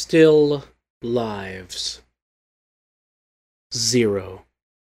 still lives. 0.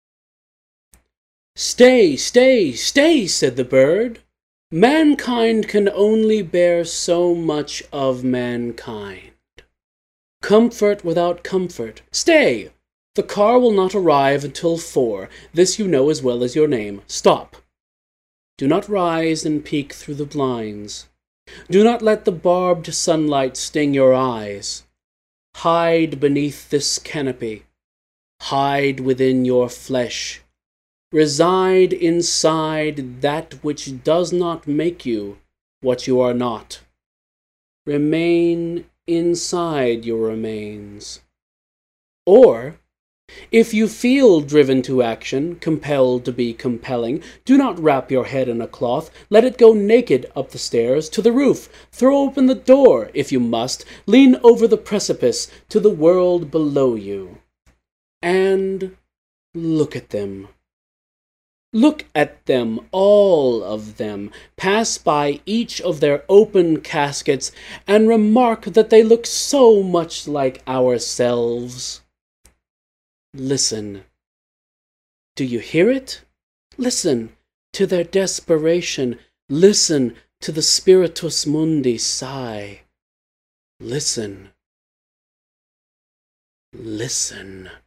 "Stay, stay, stay," said the bird. "Mankind can only bear so much of mankind. Comfort without comfort. Stay! The car will not arrive until 4. This you know as well as your name. Stop! Do not rise and peek through the blinds. Do not let the barbed sunlight sting your eyes. Hide beneath this canopy. Hide within your flesh. Reside inside that which does not make you what you are not. Remain inside your remains. Or, if you feel driven to action, compelled to be compelling, do not wrap your head in a cloth. Let it go naked up the stairs, to the roof. Throw open the door, if you must. Lean over the precipice to the world below you. And look at them. Look at them, all of them. Pass by each of their open caskets, and remark that they look so much like ourselves. Listen. Do you hear it? Listen to their desperation. Listen to the Spiritus Mundi sigh. Listen. Listen.